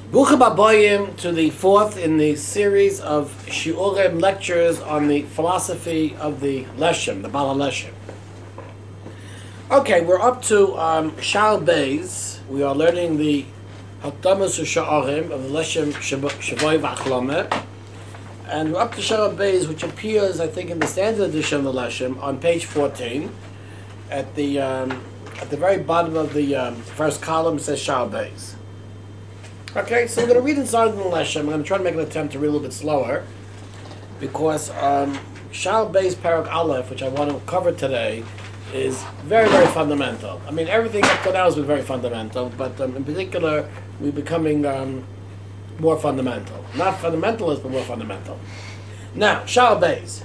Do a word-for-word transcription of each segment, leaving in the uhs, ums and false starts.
Bruchim Aboyim to the fourth in the series of Shiurim lectures on the philosophy of the Leshem, the Bala Leshem. Okay, we're up to um, Shal Beis. We are learning the Hakdamas Sha'arim of the Leshem Shavoi V'Achlomeh. And we're up to Shal Beis, which appears, I think, in the standard edition of the Leshem on page fourteen. At the um, at the very bottom of the um, first column, it says Shal Beis. Okay, so I'm going to read inside the Leshem. I'm going to try to make an attempt to read a little bit slower, because um, Shal Beis Parak Aleph, which I want to cover today, is very, very fundamental. I mean, everything up to now has been very fundamental, but um, in particular, we're becoming um, more fundamental. Not fundamentalist, but more fundamental. Now, Shal Beis.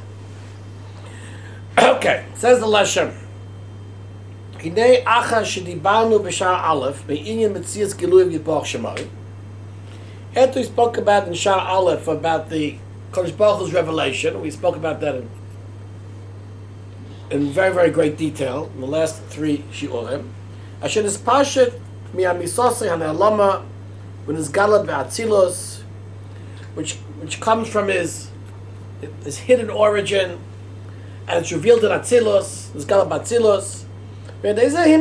Okay, says the Leshem. Hinei acha shedibarnu b'Shar Aleph be'inyan metzias giluy Yitbarach Shemai. After we spoke about in Shar Aleph about the Kodesh Baruch Hu's revelation, we spoke about that in, in very, very great detail in the last three shiurim. Asher nispashet mi'amisosei hane'alama v'nizgala be'atzilos, which which comes from his his hidden origin, and it's revealed in Atzilos, nizgala be'atzilos. And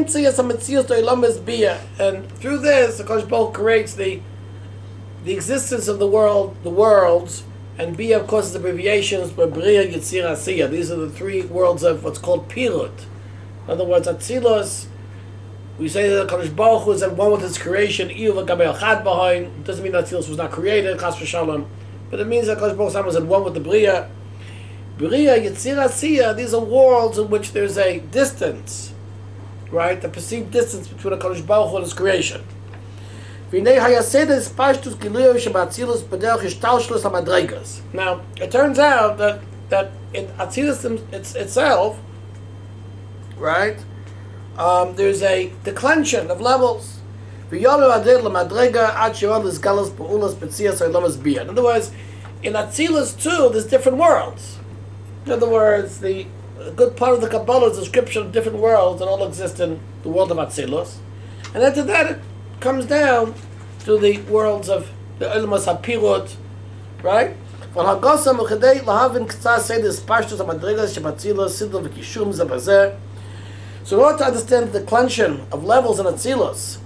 through this, the Kodesh Baruch creates the the existence of the world, the worlds, and Bia, of course, is abbreviations, but Bria, Yitzir, Asiya. These are the three worlds of what's called Pirut. In other words, Atzilos, we say that the Kodesh Baruch Hu is at one with his creation. Iyuv Gabel Chad Bahain. It doesn't mean that Atzilos was not created, Chas v'Shalom, but it means that Kodesh Baruch Hu was at one with the Bria. Bria, Yitzir, Asiya. These are worlds in which there's a distance, right? The perceived distance between the Kodesh Baruch Hu and his creation. Now, it turns out that that in Atzilus it's, itself, right, um, there's a declension of levels. In other words, in Atzilus too, there's different worlds. In other words, the a good part of the Kabbalah's description of different worlds that all exist in the world of Atzilus, and after that it comes down to the worlds of the Ilmas HaPirut, right? So in order to understand the declension of levels in Atzilus,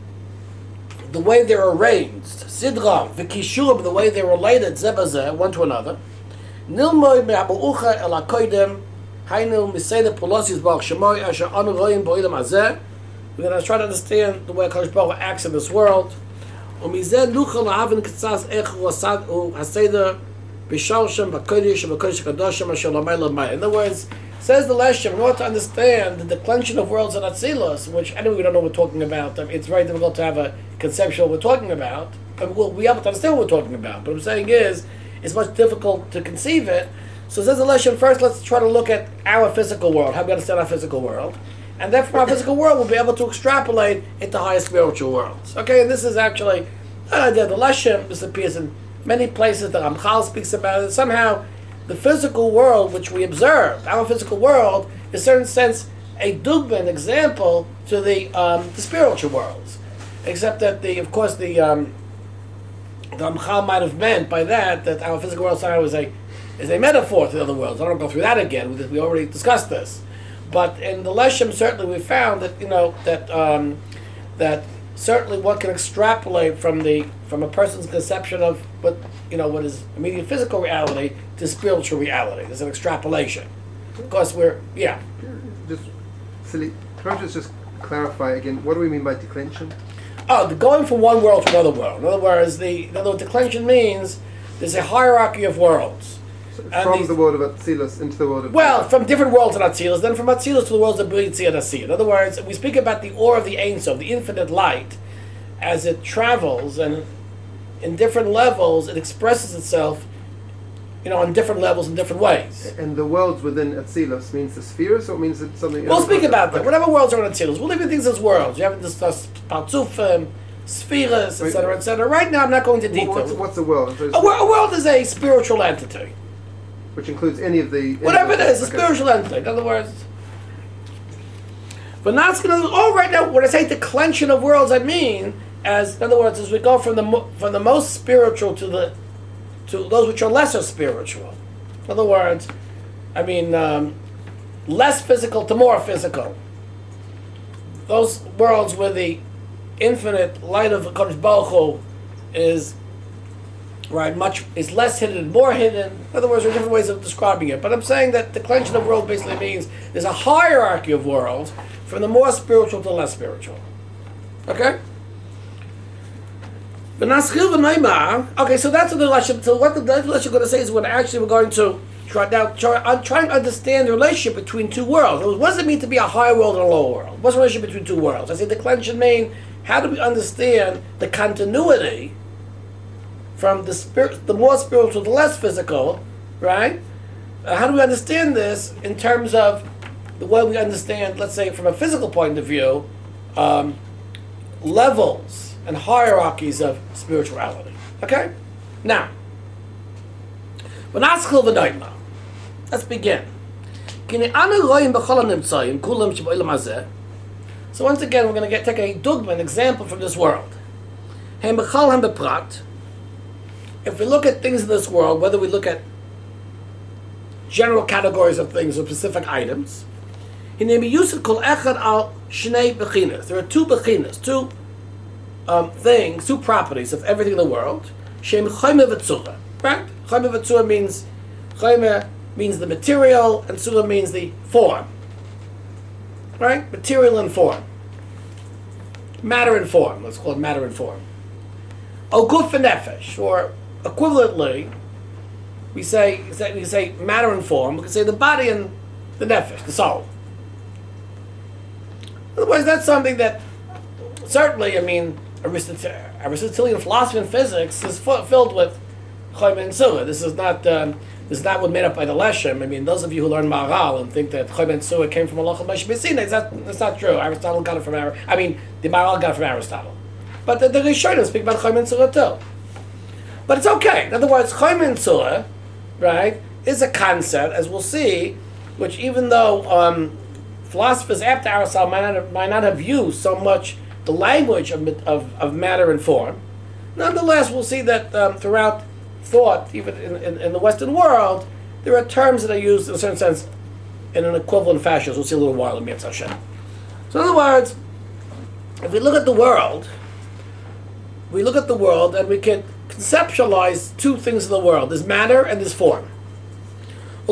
the way they're arranged, Sidra, V'Kishurim, the way they're related, Zebazeh, one to another, Nilmoy me'abu'ucha el ha'koidem, Hainu Miseda Polosis Baruch Shemoy Asher Anu Royim Bo'ilem Hazeh. We're going to try to understand the way Kodesh Baruch Hu acts in this world. Umizeh Nuchal Lahavin Kitzas Ech Wasad U Haseder B'Shalshem B'Kodesh B'Kodesh Kadoshim Asher Lamay Lamay. In other words, says the Leshem, in order to understand the declension of worlds in Atzilus, which anyway we don't know what we're talking about, I mean, it's very difficult to have a conception of what we're talking about. I mean, we'll be able to understand what we're talking about. But what I'm saying is, it's much difficult to conceive it. So says the Leshem, first let's try to look at our physical world, how we understand our physical world. And then from our physical world, we'll be able to extrapolate into higher spiritual worlds. Okay, and this is actually an idea. The Leshem, this appears in many places. The Ramchal speaks about it. Somehow, the physical world which we observe, our physical world, is in a certain sense a dugma, an example to the um, the spiritual worlds. Except that, the, of course, the um, the Ramchal might have meant by that that our physical world somehow is a is a metaphor to the other worlds. I don't go through that again. We already discussed this. But in the Leshem, certainly we found that, you know, that um, that certainly one can extrapolate from the from a person's conception of what, you know, what is immediate physical reality to spiritual reality. There's an extrapolation. Of course, we're yeah. Just silly. Can I just just clarify again? What do we mean by declension? Oh, the going from one world to another world. In other words, the in other words, declension means there's a hierarchy of worlds. From these, the world of Atzilus into the world of... Well, from different worlds in Atzilus, then from Atzilus to the worlds of B'ri Tzia Nasi. In other words, we speak about the ore of the Ein Sof, the infinite light, as it travels, and in different levels, it expresses itself, you know, on different levels in different ways. And the worlds within Atzilus means the spheres, or means it's something... We'll speak about that. Whatever worlds are in Atzilus, we'll leave at things as worlds. You haven't discussed Partzufim, spheres, et cetera, et cetera. Right now, I'm not going into detail. What's, what's a world? A, a world is a spiritual entity. Which includes any of the... Whatever it is, a okay. spiritual entity. In other words... But not going to... Oh, right now, when I say declension of worlds, I mean as, in other words, as we go from the mo- from the most spiritual to the to those which are lesser spiritual. In other words, I mean, um, less physical to more physical. Those worlds where the infinite light of HaKadosh Baruch Hu is right much is less hidden, more hidden. In other words, there are different ways of describing it. But I'm saying that the declension of world basically means there's a hierarchy of worlds from the more spiritual to the less spiritual. Okay? Okay, so that's what the Lashon. So what the Lashon is going to say is when actually we're going to try now try, I'm trying to understand the relationship between two worlds. What does it mean to be a higher world and a lower world? What's the relationship between two worlds? I say declension mean how do we understand the continuity from the spirit, the more spiritual to the less physical, right? Uh, how do we understand this in terms of the way we understand, let's say, from a physical point of view, um, levels and hierarchies of spirituality? Okay? Now, let's begin. So once again, we're going to get take a dogma, an example from this world. If we look at things in this world, whether we look at general categories of things or specific items, there are two bechinas, two um, things, two properties of everything in the world. Shem chayme v'tzura, right? Chayme v'tzura means chayme means the material, and tzura means the form, right? Material and form, matter and form. Let's call it matter and form. O guf v'nefesh, or equivalently, we say we can say matter and form. We can say the body and the nefesh, the soul. Otherwise, that's something that certainly, I mean, Aristot- Aristotelian philosophy and physics is f- filled with chayme and tzura. This is not um, this is not what made up by the Leshem. I mean, those of you who learn Maharal and think that chayme and tzura came from Allah Moshe B'Sinai, that's that's not true. Aristotle got it from Ar- I mean, the Maharal got it from Aristotle, but the, the Rishonim speak about chayme and tzura too. But it's okay. In other words, chayme and tzura, right, is a concept, as we'll see, which even though um, philosophers after Aristotle might not have, might not have used so much the language of, of, of matter and form, nonetheless, we'll see that um, throughout thought, even in, in, in the Western world, there are terms that are used in a certain sense in an equivalent fashion, as we'll see a little while in Mitzvah Hashem. So in other words, if we look at the world, we look at the world and we can conceptualize two things in the world. There's matter and there's form. The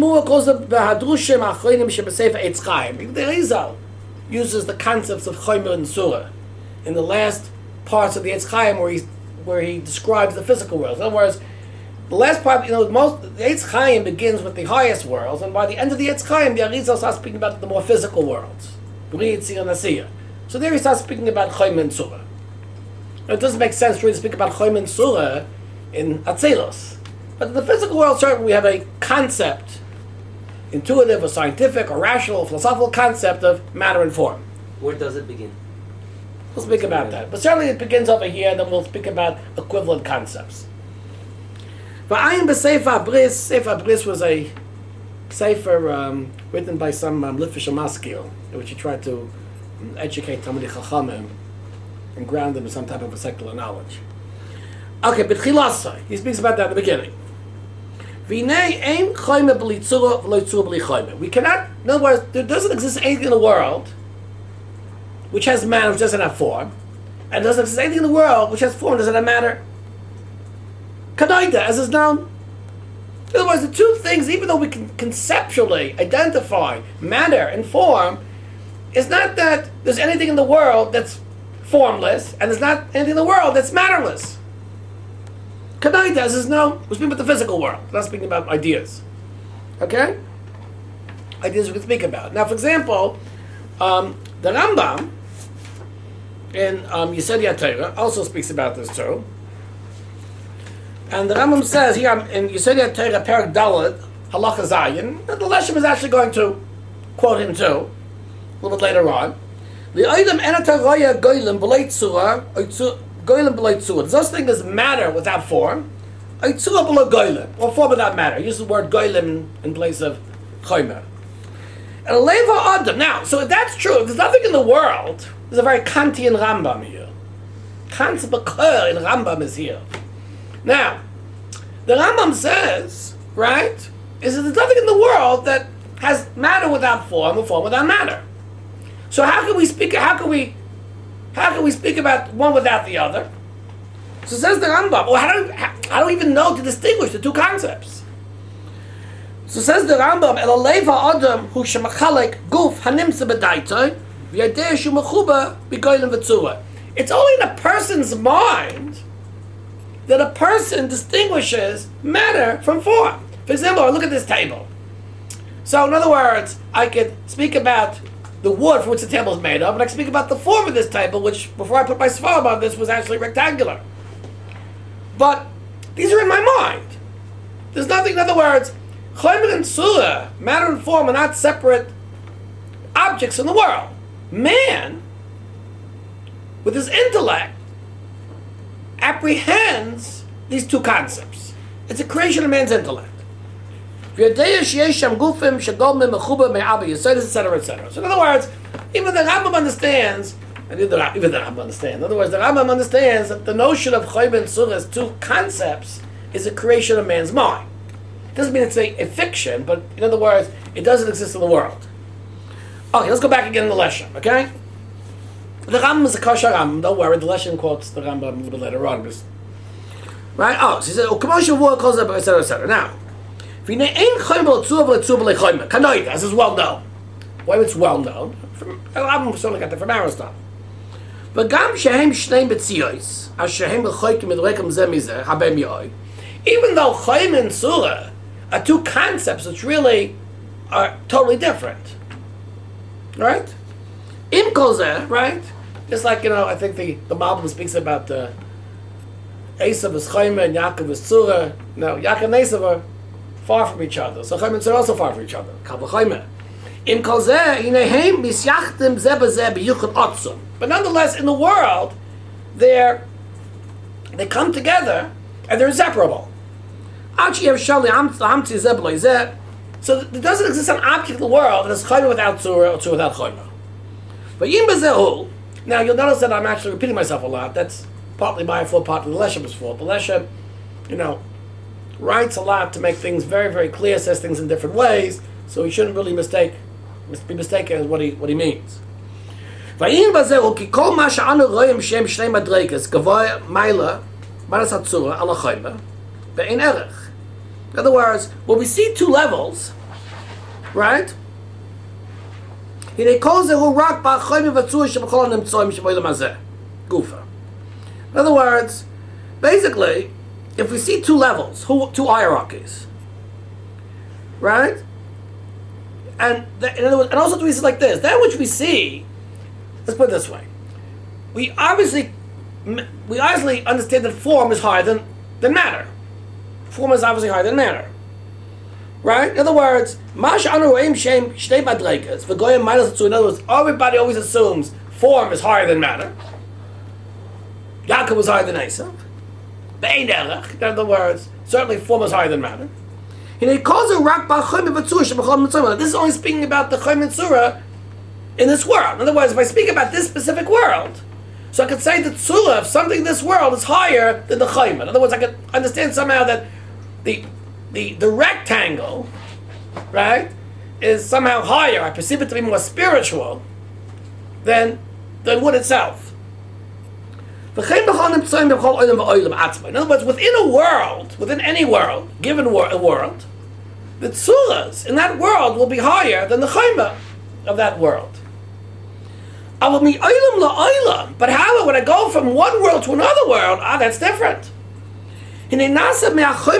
Rizal uses the concepts of chayme and tzura in the last parts of the Eitz Chaim, where he where he describes the physical world. In other words, the last part, you know, most the Eitz Chaim begins with the highest worlds, and by the end of the Eitz Chaim, the Arizal starts speaking about the more physical worlds. So there he starts speaking about chayme and tzura. Now, it doesn't make sense to really speak about chayme and tzura in Atzelos. But in the physical world, certainly we have a concept, intuitive or scientific or rational or philosophical concept of matter and form. Where does it begin? We'll speak about that. But certainly it begins over here, and then we'll speak about equivalent concepts. V'ayin b'Sefer Bris, Sefer Bris was a sefer um, written by some um, Litvish Maskil, in which he tried to um, educate Talmidei Chachamim and ground them in some type of a secular knowledge. Okay, but Chilasai, he speaks about that at the beginning. We cannot, in other words, there doesn't exist anything in the world which has matter, which doesn't have form, and there doesn't exist anything in the world which has form, doesn't have matter. Kadaida, as is known. In other words, the two things, even though we can conceptually identify matter and form, it's not that there's anything in the world that's formless, and there's not anything in the world that's matterless. Kadaita, as is known, we're speaking about the physical world. We're not speaking about ideas. Okay? Ideas we can speak about. Now, for example, um, the Rambam in um, Yesod HaTorah also speaks about this too. And the Rambam says here in Yesod HaTorah, Perek Daled, Halacha Zayin, the Leshem is actually going to quote him too, a little bit later on. The item enataroya goylem b'lei tzura, goylem b'lei tzura. There's such thing as matter without form. Tzura b'lei goylem, or form without matter. Use the word goylem in place of chaymer. And a leva adam. Now, so if that's true, if there's nothing in the world, there's a very Kantian Rambam here. concept of Kol in Rambam is here. Now, the Rambam says, right, is that there's nothing in the world that has matter without form or form without matter. So how can we speak? How can we? How can we speak about one without the other? So says the Rambam. Well, how do I don't even know to distinguish the two concepts. So says the Rambam. El leva adam hu shemachalek guf hanimsa b'daitoi v'yadei shu mechuba b'goylem v'tzura. It's only in a person's mind that a person distinguishes matter from form. For example, look at this table. So, in other words, I could speak about the wood from which the table is made of, and I can speak about the form of this table, which, before I put my svarim on this, was actually rectangular. But these are in my mind. There's nothing, in other words, chayim and surah, matter and form, are not separate objects in the world. Man, with his intellect, apprehends these two concepts. It's a creation of man's intellect. et cetera, et cetera. So in other words, even the Rambam understands, and even the, even the Rambam understands, in other words, the Rambam understands that the notion of Chayim and Surah as two concepts is a creation of man's mind. It doesn't mean it's a, a fiction, but in other words, it doesn't exist in the world. Okay, let's go back again to the Leshem, okay? The Rambam is a kosher Rambam, don't worry, the Leshem quotes the Rambam a little bit later on. Just, right? Oh, so he said, et cetera, et cetera. Now, as is well known. Why it's well known? From, I'm certainly got that from Aristotle. Even though Chayim and Surah are two concepts which really are totally different. Right? Im Kozeh, right? Just like, you know, I think the, the Malbim speaks about the Esav is Chayim and Yaakov is Surah. No, Yaakov and Esav are far from each other. So Chayim and Surah are also far from each other. But nonetheless, in the world, they're, they come together and they're inseparable. So there doesn't exist an object in the world that is Chayim without Surah or Surah without Chayim. Now you'll notice that I'm actually repeating myself a lot. That's partly my fault, partly the Leshem's fault. The Leshem, you know, writes a lot to make things very, very clear, says things in different ways, so he shouldn't really mistake, be mistaken as what he what he means. In other words, when we see two levels, right? In other words, basically, if we see two levels, two hierarchies, right? And the, in other words, and also we see like this, that which we see, let's put it this way: we obviously, we obviously understand that form is higher than, than matter. Form is obviously higher than matter, right? In other words, Masha Anu Reim Shem Shtei Madrekas V'Goyim Minus Tzu. In other words, everybody always assumes form is higher than matter. Yaakov was higher than Esav. Be'ein Erech. In other words, certainly form is higher than matter. And he calls it Rak Ba'Chayim V'Tzura Sheb'Chol Mitzvah. This is only speaking about the Chayim and Tzura in this world. In other words, if I speak about this specific world, so I could say that Tzura of something in this world is higher than the Chayim. In other words, I could understand somehow that the the the rectangle, right, is somehow higher. I perceive it to be more spiritual than than wood itself. In other words, within a world, within any world, given wor- a world, the tzuras in that world will be higher than the chayma of that world. But however, when I go from one world to another world, ah, that's different. In other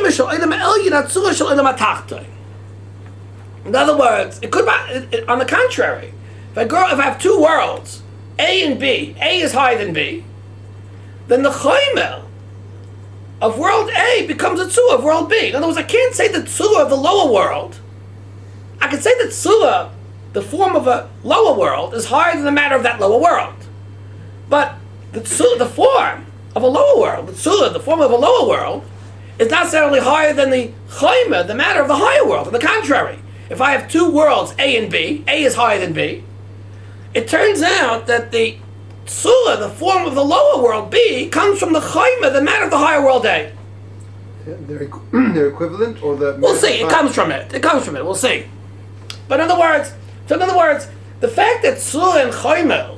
words, it could be, on the contrary, if I go, if I have two worlds, A and B, A is higher than B, then the chayma of world A becomes a tzura of world B. In other words, I can't say the tzura of the lower world. I can say that tzura, the form of a lower world, is higher than the matter of that lower world. But the tzura, the form of a lower world, the tzura, the form of a lower world, is not necessarily higher than the chayma, the matter of the higher world. On the contrary, if I have two worlds, A and B, A is higher than B, it turns out that the Tzura, the form of the lower world, B, comes from the Chayma, the matter of the higher world, A. They're, equ- they're equivalent, or the... We'll see. It comes from it. It comes from it. We'll see. But in other words, so in other words, the fact that Tzura and Chayma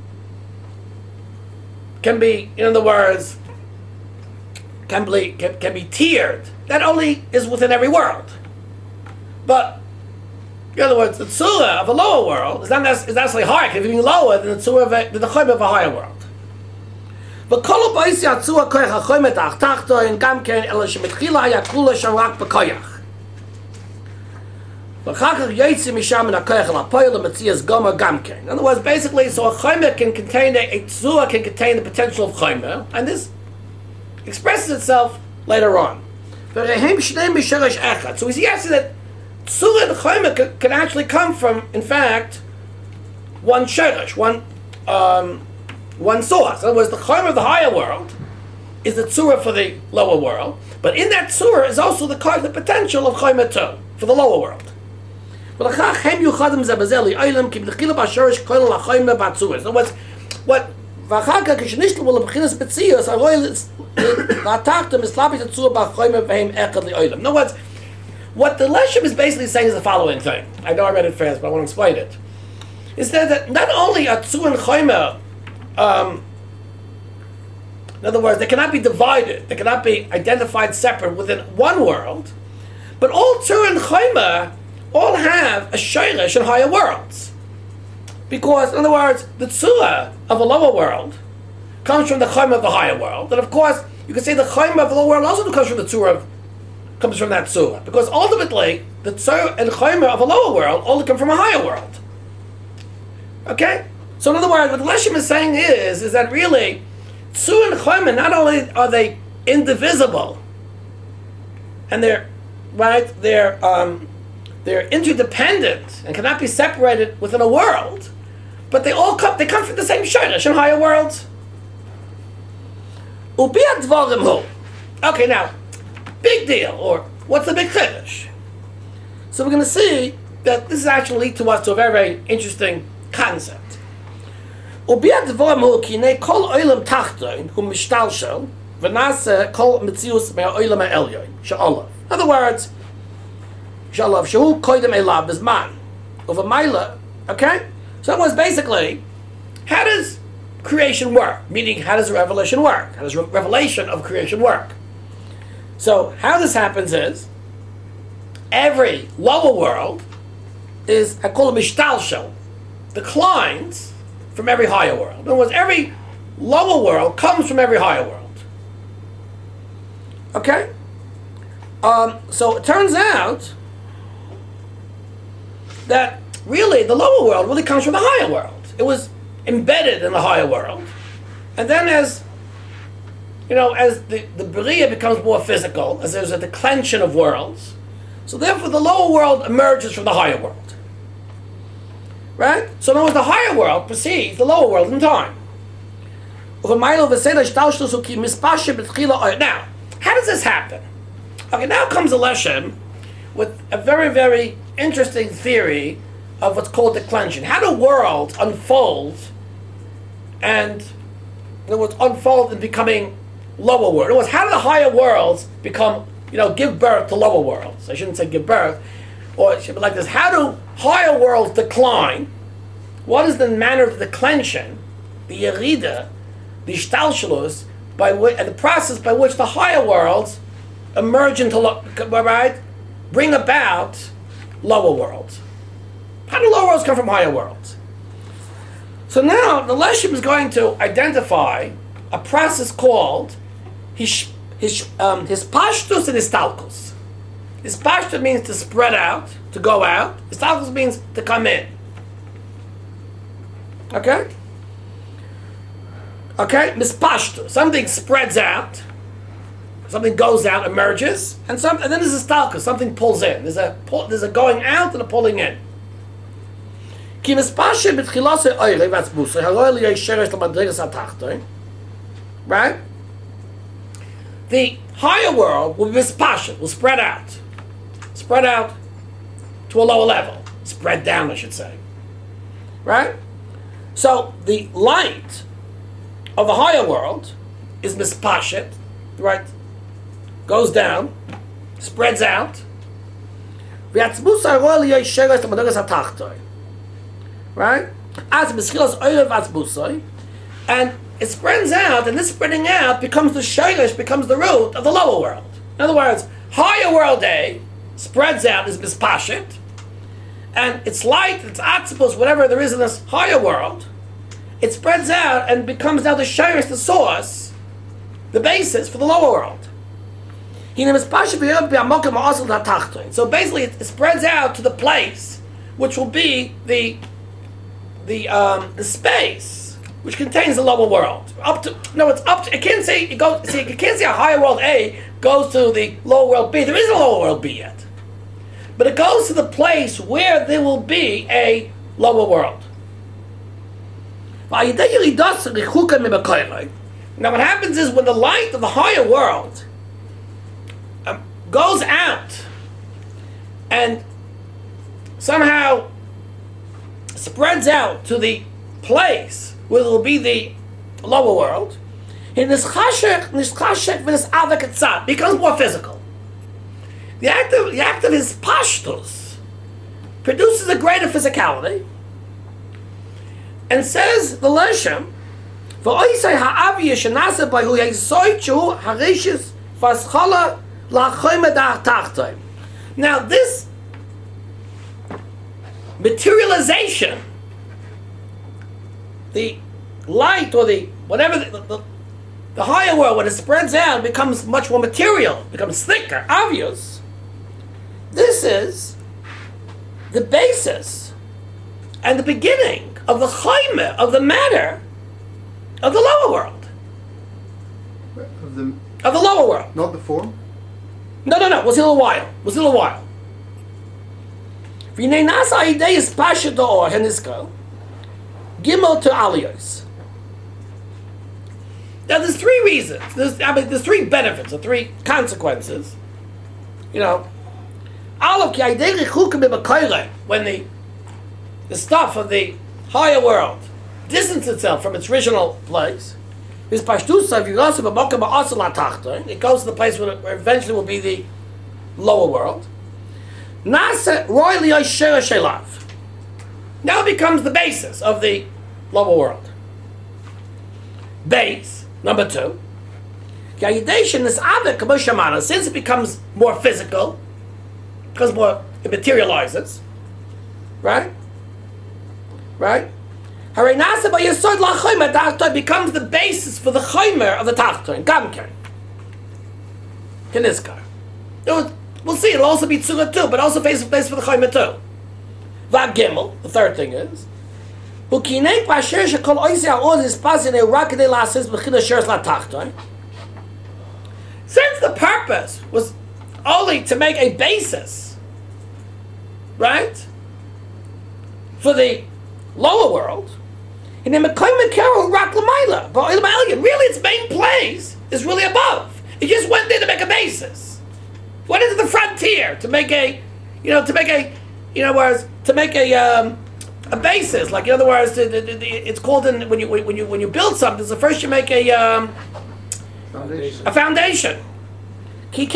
can be, in other words, can be, can, can be tiered, that only is within every world. But, in other words, the Tzura of a lower world is not necessarily, is necessarily higher, it can be lower than the Tzura of a, than the Chayma of a higher world. But כל הבייסי הצורה כוח החומר תחתו גם כן אלא שמתחילה היה כולה שם רק בכוח. ואחר כך יצא משם מן הכוח אל הפועל למציאס גומר גם כן. In other words, basically, so a chaymer can contain, a, a tzura can contain the potential of chaymer, and this expresses itself later on. והם שניהם משורש אחד. So we see actually that tzura and chaymer can, can actually come from, in fact, one shorish, one um, one source. In other words, the chaymer of the higher world is the tzura for the lower world, but in that tzura is also the, the potential of chaymer too, for the lower world. In other words, what in other words, what the Leshem is basically saying is the following thing. I know I read it fast, but I want to explain it. Is that, that not only are tzura and chaymer, um, in other words, they cannot be divided, they cannot be identified separate within one world, but all tzura and chaymer all have a shayrish in higher worlds. Because, in other words, the tzura of a lower world comes from the chaymer of the higher world. And of course, you can say the chaymer of the lower world also comes from the tzura of, comes from that tzura. Because ultimately, the tzura and chaymer of a lower world only come from a higher world. Okay? So in other words, what the Leshem is saying is, is that really, tzura and chaymer, not only are they indivisible, and they're, right, they're, um, they're interdependent and cannot be separated within a world, but they all come, they come from the same shayrish in higher worlds. Okay, now, big deal, or what's the big chiddush? So we're going to see that this is actually lead to us to a very, very interesting concept. In other words, okay? So that was basically, how does creation work? Meaning, how does revelation work? How does re- revelation of creation work? So how this happens is, every lower world is, I call it mishtalshel, declines from every higher world. In other words, every lower world comes from every higher world. Okay? Um, so it turns out that really the lower world really comes from the higher world. It was embedded in the higher world. And then as, you know, as the, the Beriah becomes more physical, as there's a declension of worlds, so therefore the lower world emerges from the higher world. Right? So in other words, the higher world precedes the lower world in time. Now, how does this happen? Okay, now comes the Leshem with a very, very interesting theory of what's called declension. How do worlds unfold and, in other words, unfold in becoming lower worlds? In other words, how do the higher worlds become, you know, give birth to lower worlds? I shouldn't say give birth, or it should be like this. How do higher worlds decline? What is the manner of the declension, the yerida, the shtalshalus, by which, and the process by which the higher worlds emerge into, right, bring about lower worlds? How do lower worlds come from higher worlds? So now the Leshem is going to identify a process called his his um, his pashtus and his talkus. His pashtus means to spread out, to go out. His talkus means to come in. Okay? Okay? Mispashtus. Something spreads out, something goes out, emerges, and some, and then there's a talkus. Something pulls in. There's a pull, there's a going out and a pulling in. Right? The higher world will be mispashut, will spread out. Spread out to a lower level. Spread down, I should say. Right? So the light of the higher world is mispashet, right? Goes down, spreads out. Right? As mischilas oilev atzbusay, and it spreads out, and this spreading out becomes the shaylish, becomes the root of the lower world. In other words, higher world A spreads out, is mispashet, and it's light, it's atzbus, whatever there is in this higher world, it spreads out and becomes now the shaylish, the source, the basis for the lower world. So basically, it spreads out to the place which will be the the um, the space which contains the lower world. Up to no, it's up to. It can't say it goes. See, you can't say a higher world A goes to the lower world B. There is a lower world B yet, but it goes to the place where there will be a lower world. Now, what happens is when the light of the higher world um, goes out and somehow spreads out to the place where there will be the lower world, in this chashek, this chashek, this avak becomes more physical. The act of the act of his pashtus produces a greater physicality, and says the Leshem, v'oisay ha'avi yeshenase by hu yesoy chu harishis faschala la'choyme da'artachtay. Now this materialization, the light or the whatever the, the, the higher world, when it spreads out, becomes much more material, becomes thicker, obvious. This is the basis and the beginning of the chayme, of the matter of the lower world, Of the, of the lower world. not the form? No, no, no. We'll see a little while. We'll see a little while. V'nei nasa idei is pasha da'or henisko gimel to aliyos. Now, there's three reasons. There's, I mean, there's three benefits or three consequences. You know, Aleph ki idei rechukim b'bakayre, when the the stuff of the higher world distances itself from its original place, is pashtusa v'yosef b'mokem ba'asel ha'tachton. It goes to the place where, where eventually will be the lower world. Nasa roy liyoy shera shelav. Now it becomes the basis of the lower world. Base number two. Since it becomes more physical, because more it materializes, right? Right? It becomes the basis for the chaymer of the tachton. Gamken. Keniskar. We'll see, it'll also be tzura too, but also face to face for the chaymer too. Vav Gimel, the third thing is, since the purpose was only to make a basis, right, for the lower world, and then really its main place is really above. It just went there to make a basis. Went into the frontier to make a, you know, to make a, you know, whereas to make a um, a basis. Like in other words, the, the, the, it's called in when you when you when you build something. So first you make a um, Foundation. a foundation. But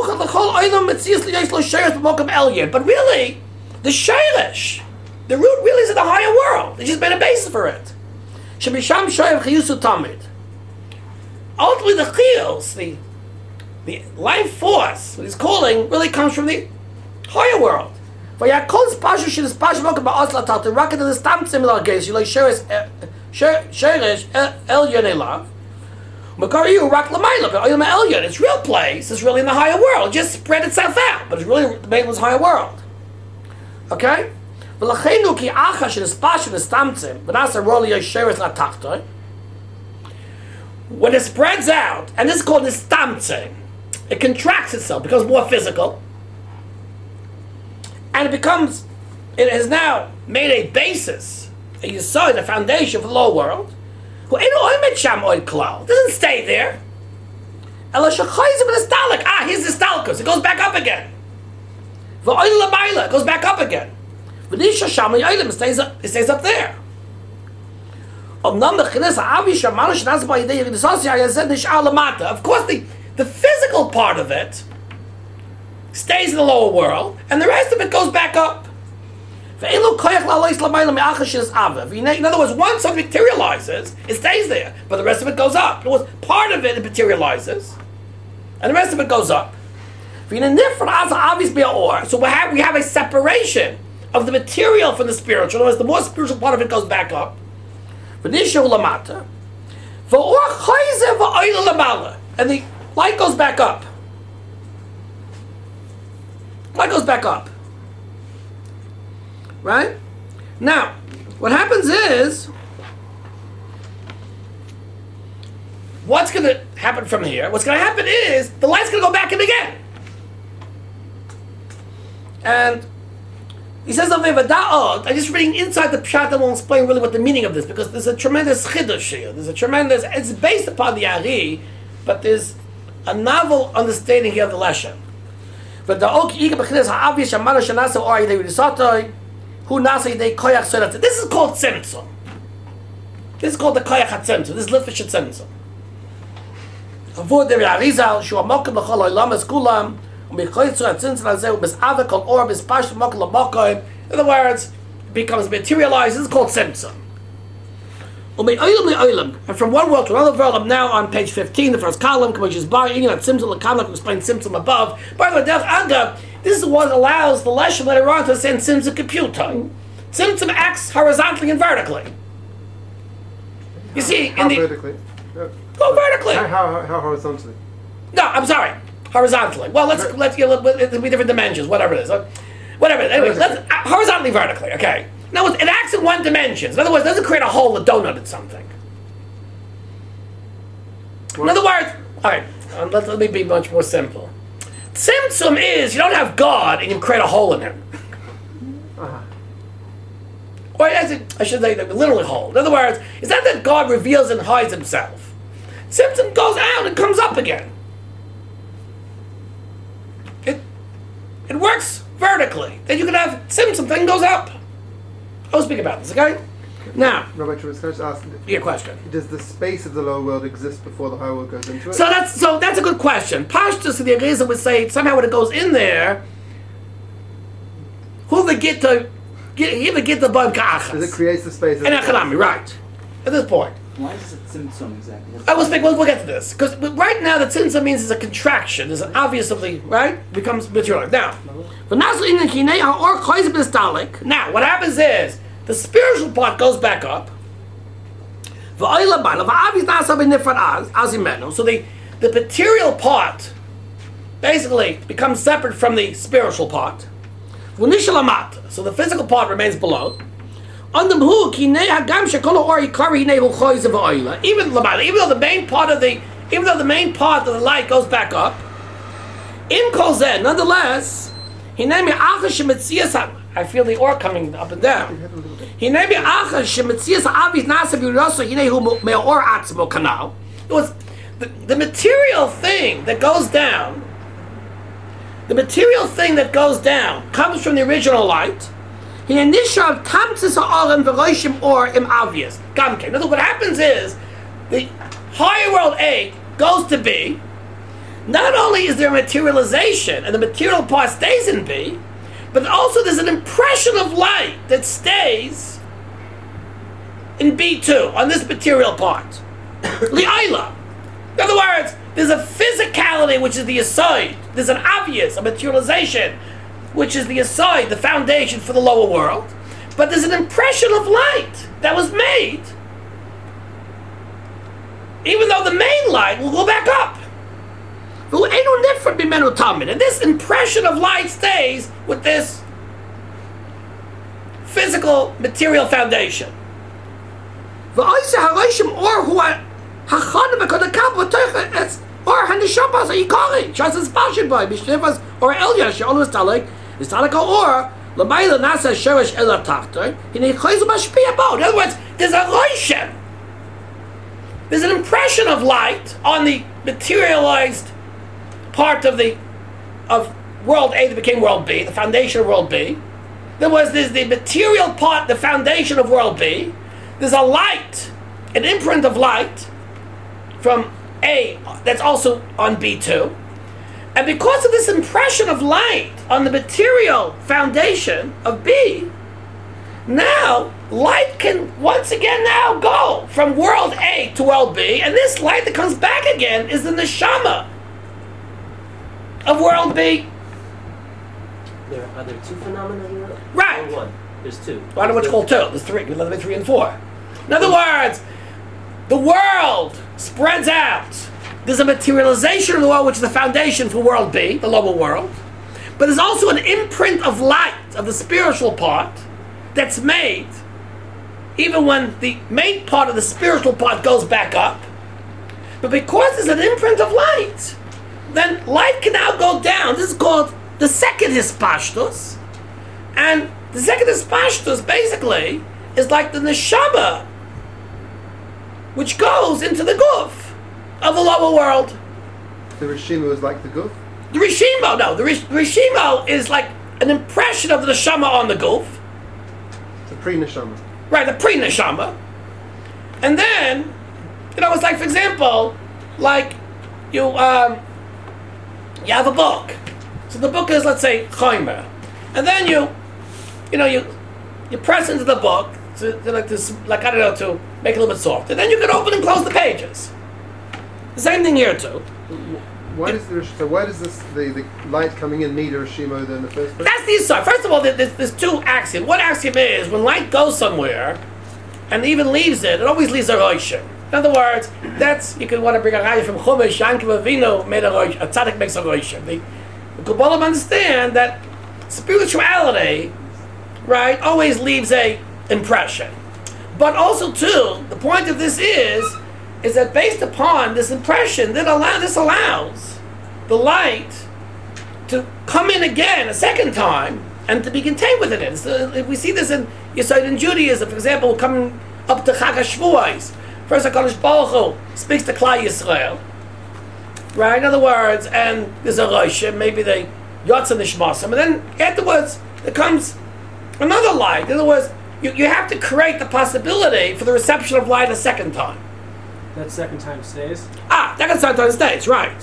really, the shaylish, the root really is in the higher world. They just made a basis for it. Ultimately, the chiyus, the the life force, what he's calling, really comes from the higher world. The its real place is really in the higher world. It just spread itself out, but it's really the main was higher world. Okay? When it spreads out, and this is called nistamtzim, it contracts itself, becomes more physical, and it becomes, it has now made a basis, a yesod, a foundation for the lower world. It doesn't stay there. Ah, here's the stalkers. It goes back up again. It goes back up again. It stays up, it stays up there. Of course, the, the physical part of it stays in the lower world, and the rest of it goes back up. In other words, once something materializes, it stays there, but the rest of it goes up. In other words, part of it, it materializes, and the rest of it goes up. So we have, we have a separation of the material from the spiritual. In other words, the more spiritual part of it goes back up. And the light goes back up. Light goes back up. Right? Now, what happens is, what's going to happen from here? What's going to happen is, the light's going to go back in again. And he says, I'm just reading inside the pshat and won't explain really what the meaning of this, because there's a tremendous chidush here. There's a tremendous, it's based upon the Ari, but there's a novel understanding here of the lesson. But the who nasa they koyach so that this is called tzimtzum. This is called the koyach hatzimtzum. This is litvish tzimtzum. Avoid the Arizal shu amokim b'chol oilamas kulam u'michoytzu hatzimtzum hazeh u'misavek kol or mispash mokim l'mokim. In other words, it becomes materialized. This is called tzimtzum. And from one world to another world, I'm now on page fifteen, the first column, which is bar eating at tzimtzum l'kamla, we explained tzimtzum above. By the way, derech agav, this is what allows the lesson later on to send tzimtzum compute time. Tzimtzum acts horizontally and vertically. You see, how in the vertically? No. Go vertically. How, how, how horizontally? No, I'm sorry, horizontally. Well, let's Ver- let's get a little bit. It'll be different dimensions, whatever it is, whatever. Anyway, let's uh, horizontally, vertically. Okay. Now it acts in one dimension. In other words, it doesn't create a hole, a donut, in something. What? In other words, all right. Um, let, let me be much more simple. Tzimtzum is you don't have God and you create a hole in him. Uh-huh. Or as it, I should say, a literally hole. In other words, it's not that God reveals and hides himself. Tzimtzum goes out and comes up again. It it works vertically. Then you can have tzimtzum thing goes up. I'll speak about this, okay? Now, Rabbi Trumas, can I just ask? Your question. Does the space of the lower world exist before the higher world goes into it? So that's so that's a good question. Pashtus, the Agriza would say somehow when it goes in there, who the get to get either get the bum ka'achas. Does it create the space? And Achanami, right? At this point. Why is it tzimtzum exactly? I will speak. We'll, we'll get to this because right now the tzimtzum means it's a contraction. There's an obviously right becomes material. Now, now what happens is the spiritual part goes back up. So the the material part basically becomes separate from the spiritual part. So the physical part remains below. Even even though the main part of the even though the main part of the light goes back up, in kolzen, nonetheless, I feel the ore coming up and down. It was the, the material thing that goes down. The material thing that goes down comes from the original light. In other words, what happens is the higher world A goes to B. Not only is there materialization and the material part stays in B, but also there's an impression of light that stays in B two on this material part. Li'ayla. In other words, there's a physicality which is the aside. There's an obvious, a materialization, which is the aside, the foundation for the lower world. But there's an impression of light that was made, even though the main light will go back up. And this impression of light stays with this physical, material foundation. Or Hanishambas are Yikari, Chasas Pashin Boy, Mishnevas, or Elia, she always talik, is Talaka or Lamayla Nasa Sherish Ella Tafter, in a Chayzu Mashpia Boat. In other words, there's a Roishem. There's an impression of light on the materialized part of the of world A that became world B, the foundation of world B. There was there's the material part, the foundation of world B. There's a light an imprint of light from A that's also on B two. And because of this impression of light on the material foundation of B, now light can once again now go from world A to world B, and this light that comes back again is the neshama of world B. There are there two phenomena here? Right. Or one? There's two. I don't know what you call two. There's three. There's be three and four. In other words, the world spreads out. There's a materialization of the world, which is the foundation for world B, the lower world. But there's also an imprint of light, of the spiritual part, that's made even when the main part of the spiritual part goes back up. But because there's an imprint of light, then light can now go down. This is called the second hispashtus. And the second hispashtus basically is like the neshama, which goes into the guf of the lower world. The Rishima was like the goof. The Rishimo, no, the Rish- Rishimo is like an impression of the neshama on the guf. It's a pre-neshama. Right, the pre-neshama. And then, you know, it's like, for example, like you um, you have a book. So the book is, let's say, Chaimer. And then you, you know, you you press into the book to, to like this, like I don't know, to make it a little bit soft. And then you can open and close the pages. The same thing here too. Why does the, so why does this the, the light coming in need a Rishimo then in the first place? That's the aside. First of all, there- there's, there's two axioms. One axiom is when light goes somewhere and even leaves it, it always leaves a roshim. In other words, that's, you could want to bring a raya from Chumash, Yankiv Avinu made a rosh, a tzaddik makes a roshim. The, the Kabbalah understand that spirituality, right, always leaves a impression. But also too, the point of this is, is that based upon this impression, that allow, this allows the light to come in again a second time and to be contained within it. So if we see this in Yesod in Judaism, for example, coming up to Chag HaShavuos, first HaKadosh Baruch Hu speaks to Klal Yisrael, right? In other words, and there's a Roshim, maybe the Yotza Nishmasim, and then afterwards there comes another light. In other words, you, you have to create the possibility for the reception of light a second time. That second time stays. Ah, that can start on stage, right?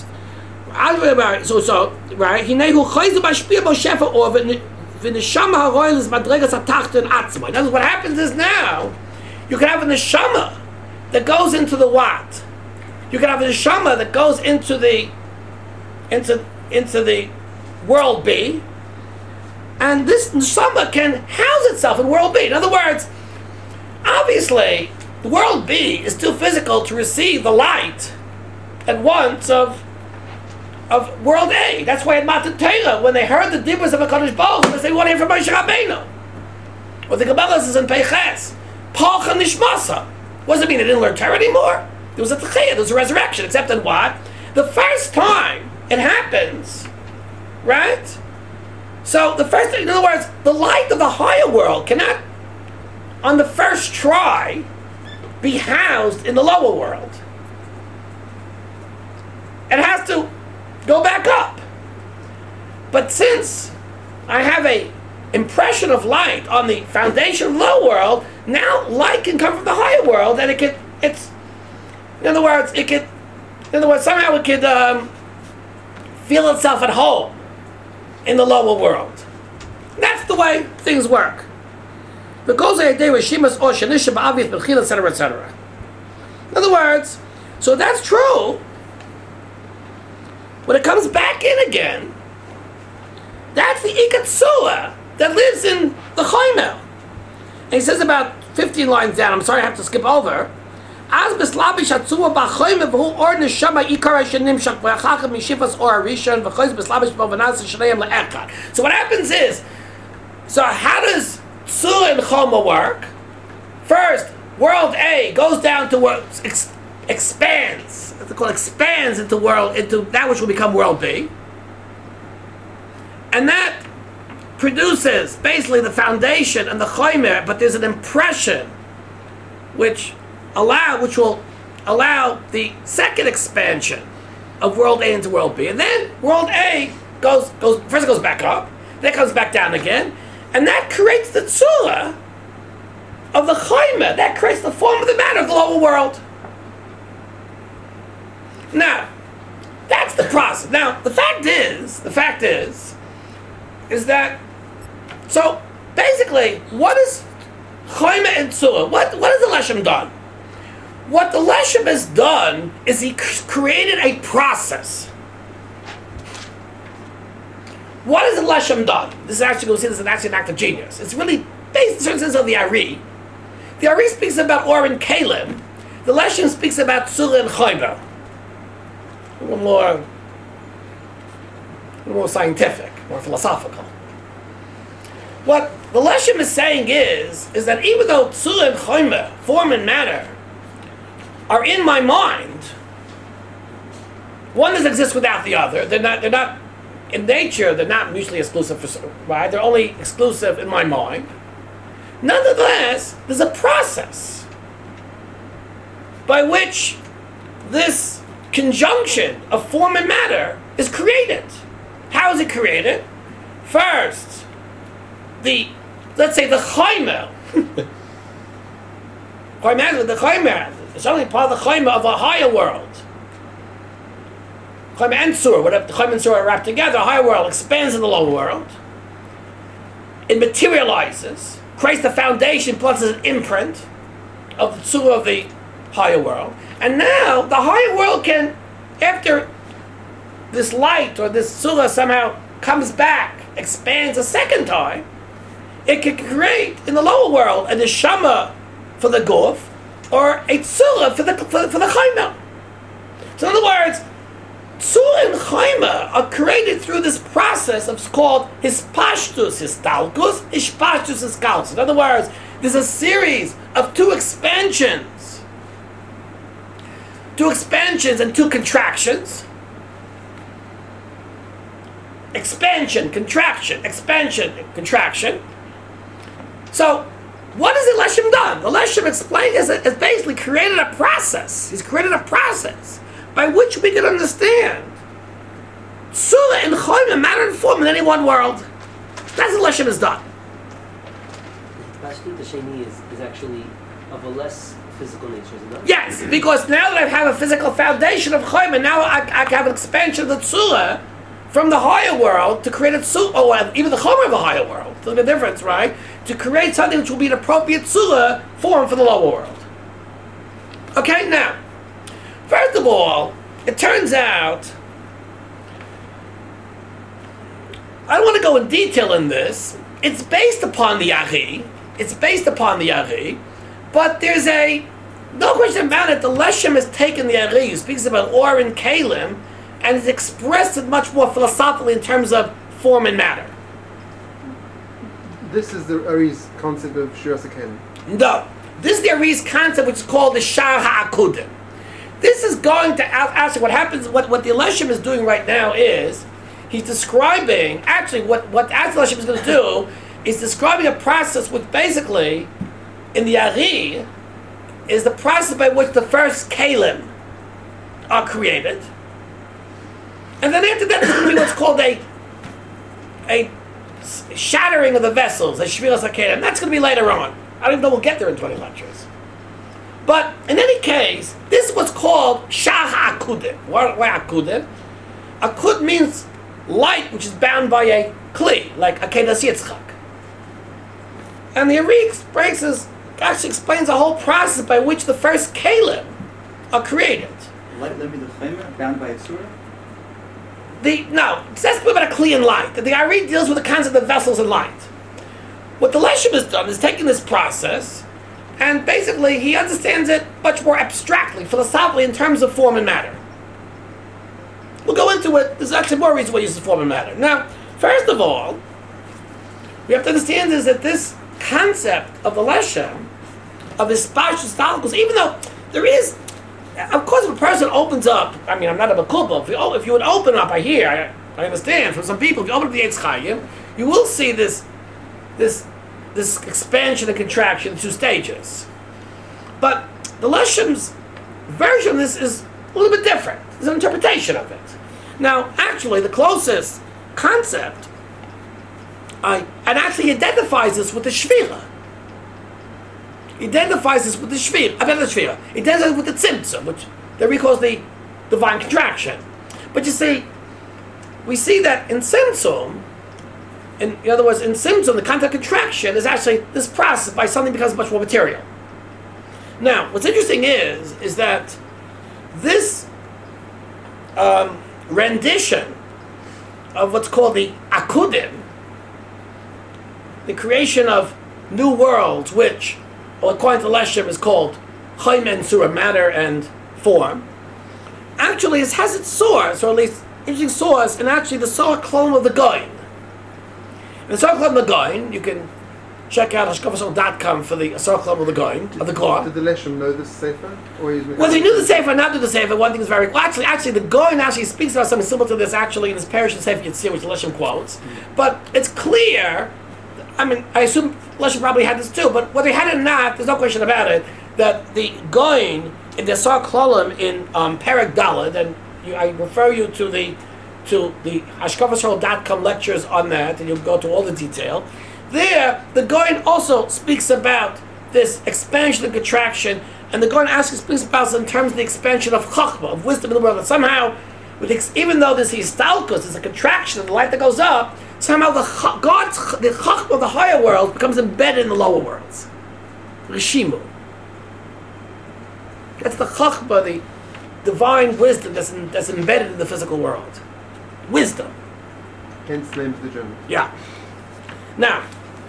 So, so, right? Hinehu chayzu bashpia bo shefa or v'neshama haroil is madregas hatachten atzma. In other words, what happens is now you can have a neshama that goes into the what? You can have a neshama that goes into the into into the world B, and this neshama can house itself in world B. In other words, obviously, the world B is too physical to receive the light at once of of world A. That's why at Matan Torah, when they heard the dibros of HaKadosh Baruch Hu, they want to hear from Moshe Rabbeinu. What the Kabbalah says in Peiches, Palcha Nishmasa. What does it mean? They didn't learn Torah anymore? There was a Tchiyah, there was a resurrection, except in what? The first time it happens, right? So the first thing, in other words, the light of the higher world cannot, on the first try, be housed in the lower world. It has to go back up. But since I have a impression of light on the foundation of the lower world, now light can come from the higher world, and it can, it's, in other words, it could, in other words, somehow it could um, feel itself at home in the lower world. That's the way things work. Because I day with Shimas or Shanisha Ba'avith Bechil, et cetera, et cetera. In other words, so that's true. When it comes back in again, that's the Ikatsua that lives in the Choymel. And he says about fifteen lines down, I'm sorry I have to skip over. Az bislabish atzua ba'choyme v'hu or neshama ikara shenimshak v'achacham mishivas or arishon v'choyz bislabish b'ovanas shneim le'echad. So what happens is, so how does Tzua and Choma work? First, world A goes down to world, ex, expands, it's called expands into world, into that which will become world B. And that produces basically the foundation and the Choymer, but there's an impression which allow, which will allow the second expansion of world A into world B. And then world A goes, goes first it goes back up, then it comes back down again, and that creates the tzura of the chayma that creates the form of the matter of the lower world. Now, that's the process. Now, the fact is, the fact is, is that, so, basically, what is chayma and tzura? What, what has the Leshem done? What the Leshem has done is he c- created a process. What has the Leshem done? This is actually, going to see this is actually an act of genius. It's really based in certain sense of the Ari. The Ari speaks about Or and Kalim. The Leshem speaks about tzura and chayma. A little more, a little more scientific, more philosophical. What the Leshem is saying is, is that even though tzura and chayma, form and matter, are in my mind, one doesn't exist without the other. They're not. They're not in nature. They're not mutually exclusive. For, right? They're only exclusive in my mind. Nonetheless, there's a process by which this conjunction of form and matter is created. How is it created? First, the let's say the chayma. the chayma. It's only part of the chayma of a higher world. Chayma and tzura, whatever the chayma and tzura are wrapped together, a higher world expands in the lower world. It materializes, creates the foundation plus an imprint of the tzura of the higher world. And now the higher world can, after this light or this tzura somehow comes back, expands a second time, it can create in the lower world a neshama for the guf, or a tzura for the for, for the chayma. So in other words, tzura and chayma are created through this process of called hispashtus histalkus, hispashtus hiskalkus. In other words, there's a series of two expansions, two expansions and two contractions. Expansion, contraction, expansion, contraction. So, what has the Leshem done? The Leshem explained is has basically created a process. He's created a process by which we can understand tzura and chayma, matter and form in any one world. That's what Leshem has done. Pashtus Sheni is, is actually of a less physical nature, isn't it? Yes, because now that I have a physical foundation of chayma, now I, I have an expansion of the tzura from the higher world to create a tzura, or even the chomer of the higher world. There's a difference, right? To create something which will be an appropriate tzura form for the lower world. Okay, now, first of all, it turns out, I don't want to go in detail in this, it's based upon the Ari, it's based upon the Ari, but there's a, no question about it, the Leshem has taken the Ari, who speaks about Or and Kalim, and it's expressed it much more philosophically in terms of form and matter. This is the Ari's concept of Shiras HaKelim. No. This is the Ari's concept, which is called the Shar HaAkudim. This is going to actually what happens, what, what the Leshem is doing right now is, he's describing, actually what, what the Leshem is going to do, is describing a process which basically, in the Ari, is the process by which the first Kalim are created. And then after that, there's going to be what's called a a shattering of the vessels, a shviras hakelim. That's going to be later on. I don't even know we'll get there in twenty lectures. But in any case, this is what's called shah akudim. Why, why akudim? Akud means light, which is bound by a kli, like a kedas yitzchak. And the Ari expresses, actually explains the whole process by which the first kalim are created. Light would be the chayma bound by a tzura? The, no, that's about a Kli and light. The Ari deals with the concept of vessels and light. What the Leshem has done is taken this process, and basically he understands it much more abstractly, philosophically, in terms of form and matter. We'll go into it. There's actually more reasons why he uses form and matter. Now, first of all, we have to understand is that this concept of the Leshem, of his spashtus talkus, even though there is, of course, if a person opens up, I mean, I'm not a Bakulba, if you, if you would open up, I hear, I, I understand, from some people, if you open up the Eitz Chaim, you will see this, this, this expansion and contraction in two stages. But the Leshem's version of this is a little bit different. There's an interpretation of it. Now, actually, the closest concept, I, and actually identifies this with the Shvira. He identifies this with the shvira, I the shvira. He identifies it with the tzimtzum, which that recalls the divine contraction. But you see, we see that in tzimtzum, in, in other words, in tzimtzum, the contact contraction is actually this process by something becomes much more material. Now, what's interesting is, is that this um, rendition of what's called the akudim, the creation of new worlds, which, well, according to Leshem, is called Chaim and Surah, matter and form, actually it has its source, or at least interesting source, and actually the Sorah Klom of the Goin. In the Sorah Klom of the Goin, you can check out hashkafasol dot com for the Sorah Klom of the Goin, of the Goin. Did the Leshem know this Sefer? Or he's Well, he knew the Sefer, not knew the Sefer. One thing is very... Well, actually, actually, the Goin actually speaks about something similar to this, actually, in his parish in Sefer Yitzir, which Leshem quotes. Mm-hmm. But it's clear, I mean, I assume Leshem probably had this too, but whether he had it or not, there's no question about it, that the Goin in the Sorah Klom in um, Perek Daled, and you, I refer you to the to the hashkafasol dot com lectures on that, and you'll go to all the detail. There, the Goin also speaks about this expansion and contraction, and the Goin actually speaks about it in terms of the expansion of chachma, of wisdom in the world. And somehow, with ex- even though this histalkus is a contraction of the light that goes up, somehow the ch- God's the chachma of the higher world becomes embedded in the lower worlds. Rishimu. That's the chachma, the divine wisdom that's, in, that's embedded in the physical world. Wisdom. Hence the name of the journal. Yeah. Now,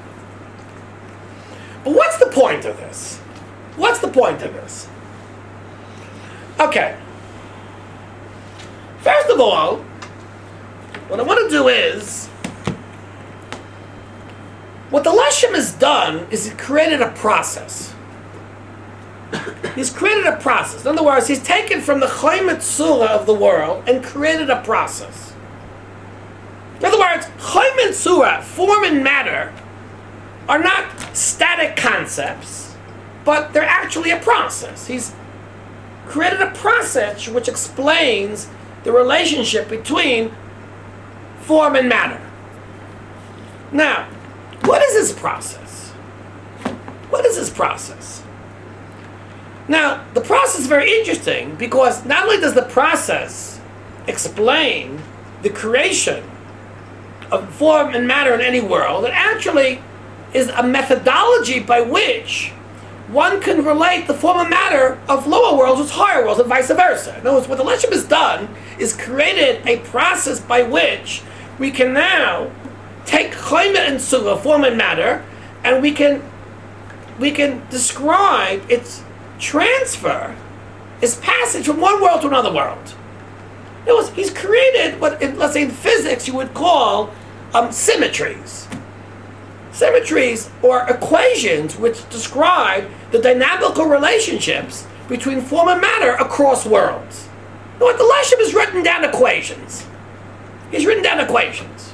but what's the point of this? What's the point of this? Okay. First of all, what I want to do is, what the Leshem has done is he created a process. He's created a process. In other words, he's taken from the Chaim Tzura of the world and created a process. In other words, Chaim and Tzura, form and matter, are not static concepts, but they're actually a process. He's created a process which explains the relationship between form and matter. Now, what is this process? What is this process? Now, the process is very interesting because not only does the process explain the creation of form and matter in any world, it actually is a methodology by which one can relate the form and matter of lower worlds with higher worlds and vice versa. In other words, what the Leshem has done is created a process by which we can now take Chaim and Tzura, form and matter, and we can we can describe its transfer, its passage from one world to another world. In other words, he's created what, in, let's say in physics, you would call um, symmetries. Symmetries or equations which describe the dynamical relationships between form and matter across worlds. Now, what the Leshem has written down equations. He's written down equations.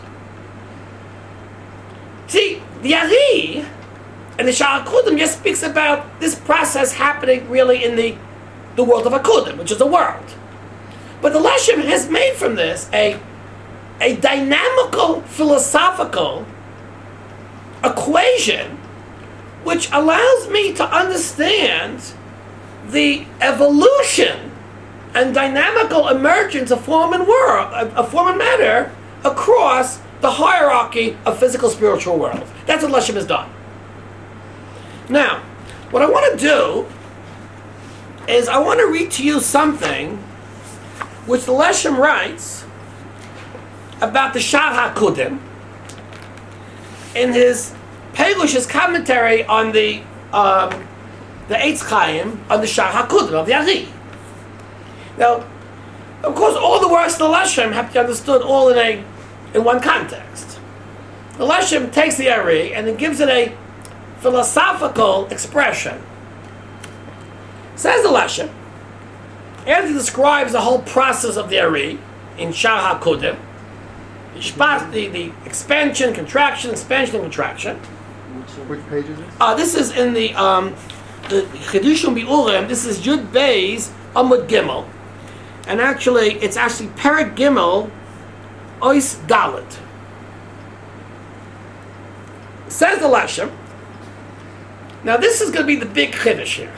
See, the Ari and the Sha'ar HaKudim just speaks about this process happening really in the, the world of HaKudim, which is a world. But the Leshem has made from this a, a dynamical, philosophical equation which allows me to understand the evolution and dynamical emergence of form and world, of form and matter across the hierarchy of physical spiritual world. That's what Leshem has done. Now, what I want to do is I want to read to you something which the Leshem writes about the Sha'ar HaKudim in his Perush, his commentary on the um, the Eitz Chaim on the Sha'ar HaKudim of the Ari. Now, of course, all the works of the Leshem have to be understood all in a in one context. The Leshem takes the Ari and then gives it a philosophical expression. Says the Leshem, as he describes the whole process of the Ari in Sha'ar HaKudim, the, the expansion, contraction, expansion, and contraction. Which page is this? Uh, this is in the um, the Chidushim Bi'urim. This is Yud Beis Amud Gimel, and actually, it's actually Perek Gimel Ois Dalet. Says the Leshem, Now this is going to be the big chiddush here.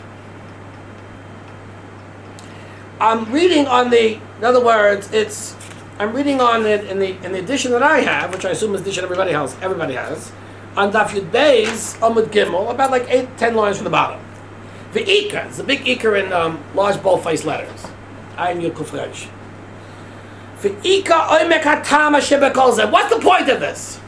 I'm reading on the, in other words, it's, I'm reading on it in the in the edition that I have, which I assume is the edition everybody has, everybody has, on Daf Yud Beis, Amud Gimel, about like eight, ten lines from the bottom. The Ika, it's a big Ika in um, large bold-faced letters. I am Yud Resh. The Ika Oimek Hatama Shebekol Zeh. What's the point of this?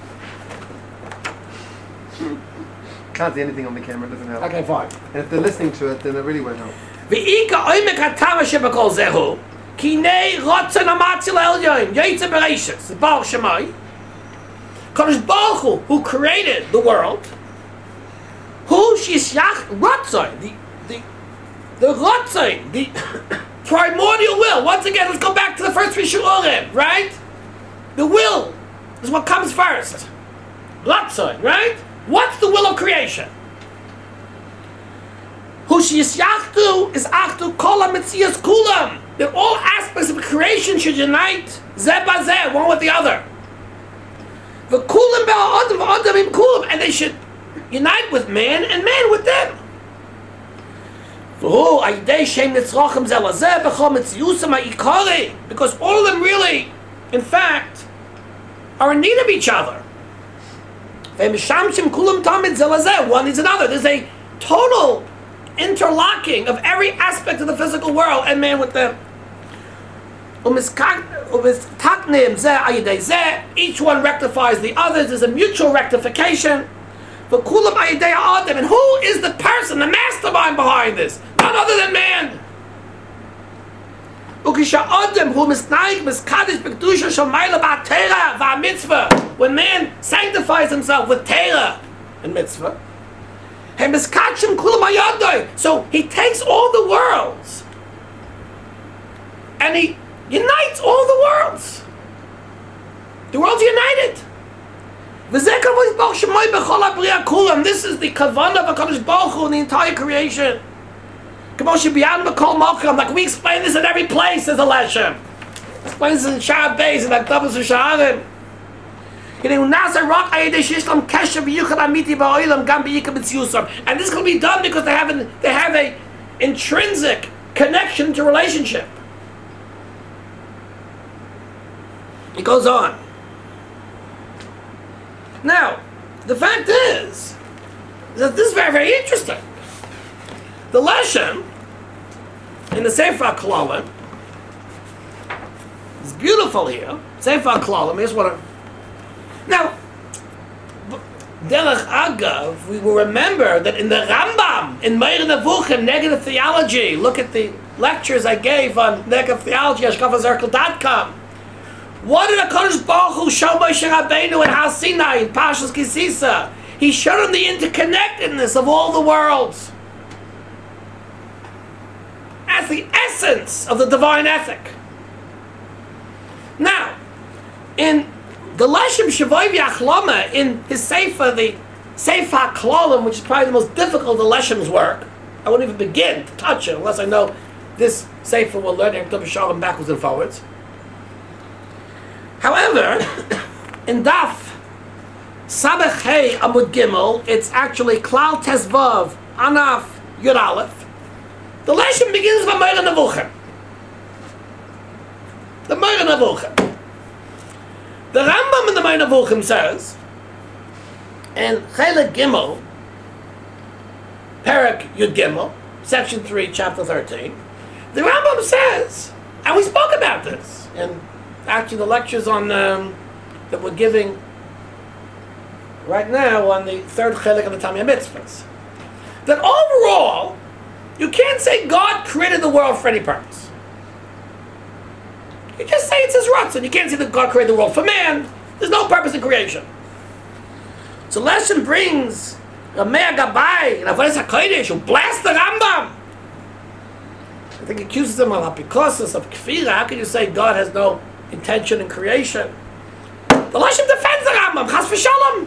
Can't see anything on the camera, it doesn't help. Okay, fine. And if they're listening to it, then it really won't help. V'ika oimek hatama shebekol zehu, ki nei rotzen amatzil elyon, yetze bereishis, the Baal Shemai, Kadosh Baruch Hu, who created the world, who shishyach rotzen, the, the, the rotzen, the primordial will. Once again, let's go back to the first three shurim, right? The will is what comes first. Rotzen, right? What's the will of creation? Who sheyachtu is achtu kol hametzias kulam. That all aspects of creation should unite zeh bazeh, one with the other. V'kulam b'ha'adam v'adam im kulam, and they should unite with man and man with them. V'hu ayidei shem nitzrochem zeh lazeh b'chol metziusam ha'ikari, because all of them really, in fact, are in need of each other. V'mishamshim kulam tamid zeh lazeh, one needs another. There's a total interlocking of every aspect of the physical world and man with them. Each one rectifies the others. There's a mutual rectification. And who is the person, the mastermind behind this? None other than man. When man sanctifies himself with Torah and mitzvah, so he takes all the worlds and he unites all the worlds. The world's united. This is the kavanah of HaKadosh Baruch Hu in the entire creation. Like we explain this in every place, says the Leshem. Explains this in Shah Beis and Akdavas Shaharim. And this can be done because they have an, they have a intrinsic connection to relationship. It goes on. Now, the fact is that this is very, very interesting. The Leshem in the Sefer HaKlalim is beautiful here. Sefer HaKlalim, I just want to. Now, Derech Agav, we will remember that in the Rambam, in Meir Nevuchim, Negative Theology, look at the lectures I gave on Negative Theology, ashkafa zirkel dot com. What did HaKadosh Baruch Hu show Moshe Rabbeinu in Har Sinai, in Parshas Kisisa? He showed him the interconnectedness of all the worlds. That's the essence of the divine ethic. Now, in the Leshem Shavoi V'Achlama, in his Sefer, the Sefer HaKlalim, which is probably the most difficult of Leshem's work, I won't even begin to touch it unless I know this Sefer will learn Yom Tov Shalom backwards and forwards. However, in Daf Sabach Hey Amud Gimel, it's actually Klal Tesvav Anaf Yud Aleph. The Leshem begins with Meir Nevuchim. The Meir Nevuchim. The Rambam in the Meir Nevuchim says, in Chelek Gimel, Perek Yud Gimel, section three, chapter thirteen, the Rambam says, and we spoke about this, and actually the lectures on um, that we're giving right now on the third Chelek of the Tamei Mitzvahs, that overall, you can't say God created the world for any purpose. You just say it's his ratzon. You can't say that God created the world for man. There's no purpose in creation. So Leshem brings a Mea Gabai and Avodas HaKodesh who blasts the Rambam. I think he accuses him of apikosis, of kfira. How can you say God has no intention in creation? The Leshem defends the Rambam. Chas v'shalom.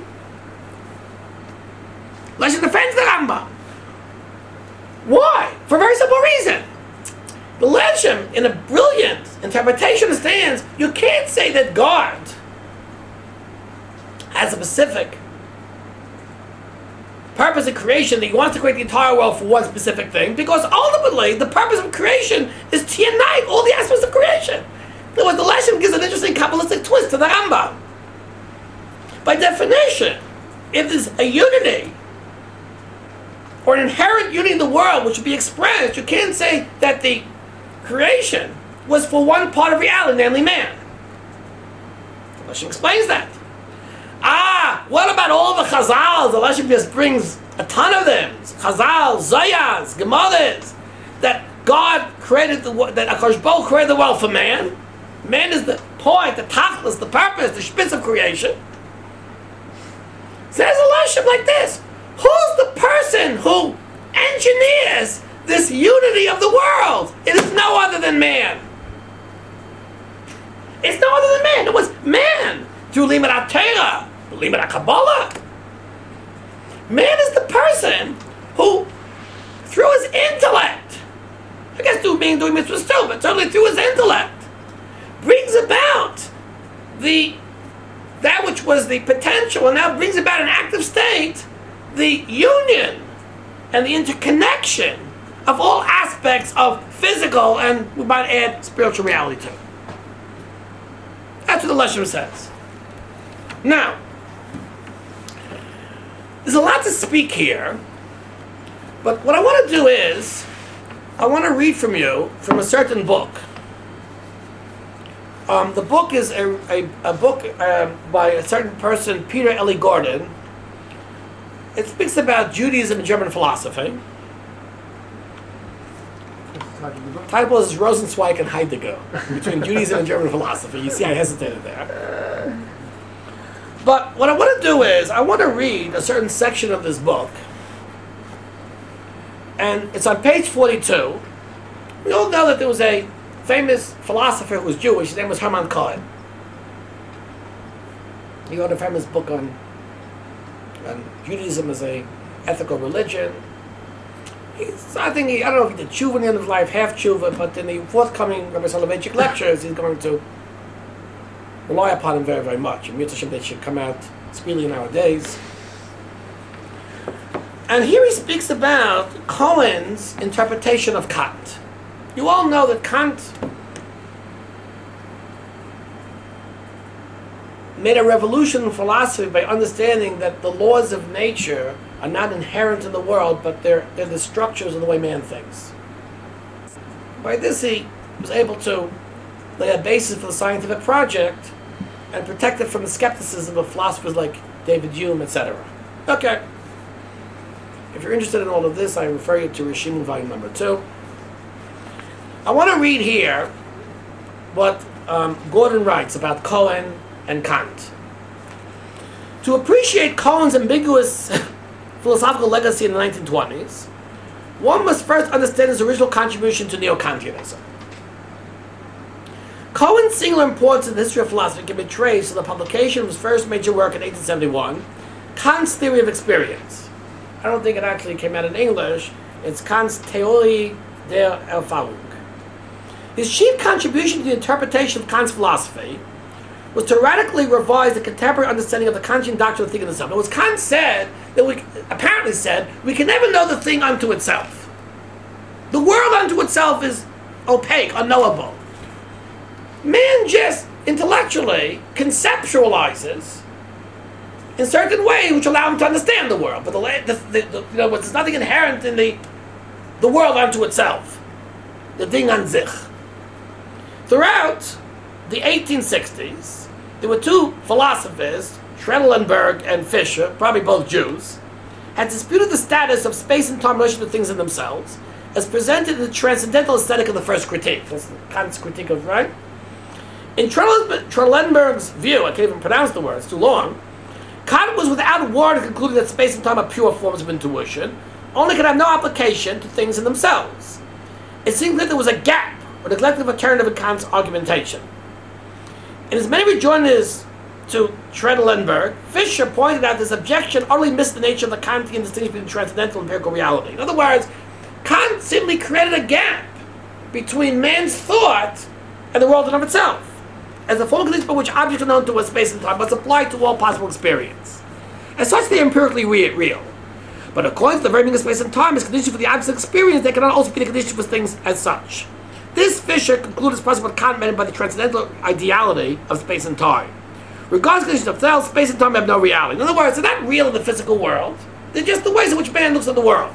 Leshem defends the Rambam. Why? For a very simple reason. The Leshem, in a brilliant interpretation, stands, you can't say that God has a specific purpose of creation that he wants to create the entire world for one specific thing, because ultimately the purpose of creation is to unite all the aspects of creation. In other words, the Leshem gives an interesting Kabbalistic twist to the Rambam. By definition, if there's a unity, or an inherent unity in the world which would be expressed, you can't say that the creation was for one part of reality, namely man. The Leshem explains that. Ah, what about all the Chazals? The Leshem just brings a ton of them. Chazal, Zayas, Gemaras, that God created the world, that HaKadosh Baruch Hu created the world for man. Man is the point, the tachlis, the purpose, the spitz of creation. Says the Leshem like this: who's the person who engineers this unity of the world? It is no other than man. It's no other than man. It was man through Limud HaTorah, Limud HaKabbalah. Man is the person who, through his intellect, I guess through being doing mitzvahs too, but certainly through his intellect, brings about the that which was the potential, and now brings about an active state, the union and the interconnection of all aspects of physical and, we might add, spiritual reality too. That's what the Leshem says. Now, there's a lot to speak here, but what I want to do is, I want to read from you from a certain book. Um, the book is a, a, a book uh, by a certain person, Peter Eli Gordon. It speaks about Judaism and German philosophy. The title is Rosenzweig and Heidegger, between Judaism and German philosophy. You see, I hesitated there. But what I want to do is, I want to read a certain section of this book. And it's on page forty-two. We all know that there was a famous philosopher who was Jewish. His name was Hermann Cohen. He wrote a famous book on, on Judaism as a ethical religion. He's, I think he, I don't know if he did tshuva in the end of his life, half tshuva, but in the forthcoming Rabbi Soloveitchik lectures, he's going to rely upon him very, very much. And Mitzvah they should come out speedily nowadays. And here he speaks about Cohen's interpretation of Kant. You all know that Kant made a revolution in philosophy by understanding that the laws of nature are not inherent in the world, but they're, they're the structures of the way man thinks. By this he was able to lay a basis for the scientific project and protect it from the skepticism of philosophers like David Hume, et cetera. Okay. If you're interested in all of this, I refer you to Rishimu volume number two. I want to read here what um, Gordon writes about Cohen and Kant. To appreciate Cohen's ambiguous philosophical legacy in the nineteen twenties, one must first understand his original contribution to Neo-Kantianism. Cohen's singular importance in the history of philosophy can be traced to the publication of his first major work in eighteen seventy-one, Kant's Theory of Experience. I don't think it actually came out in English. It's Kant's Theorie der Erfahrung. His chief contribution to the interpretation of Kant's philosophy was to radically revise the contemporary understanding of the Kantian doctrine of thinking itself. It was Kant said, that we apparently said, we can never know the thing unto itself. The world unto itself is opaque, unknowable. Man just intellectually conceptualizes in certain ways which allow him to understand the world. But the, the, the, the, you know, there's nothing inherent in the, the world unto itself. The Ding an sich. Throughout the eighteen sixties, there were two philosophers, Trendelenburg and Fischer, probably both Jews, had disputed the status of space and time in relation to things in themselves, as presented in the transcendental aesthetic of the first critique. That's Kant's critique of, right? In Trendelenburg's view, I can't even pronounce the word, it's too long, Kant was without warrant concluding that space and time are pure forms of intuition, only can have no application to things in themselves. It seemed that there was a gap, or neglected alternative in Kant's argumentation. In his many rejoinders to Trendelenburg, Fischer pointed out this objection utterly missed the nature of the Kantian distinction between transcendental and empirical reality. In other words, Kant simply created a gap between man's thought and the world in of itself, as a form by which objects are known to us space and time must apply to all possible experience. As such, they are empirically re- real. But according to the very meaning of space and time, is conditioned for the absence of experience, they cannot also be the condition for things as such. This Fisher concluded as possible what Kant meant by the transcendental ideality of space and time. Regardless of conditions of self, space and time have no reality. In other words, they're not real in the physical world. They're just the ways in which man looks at the world.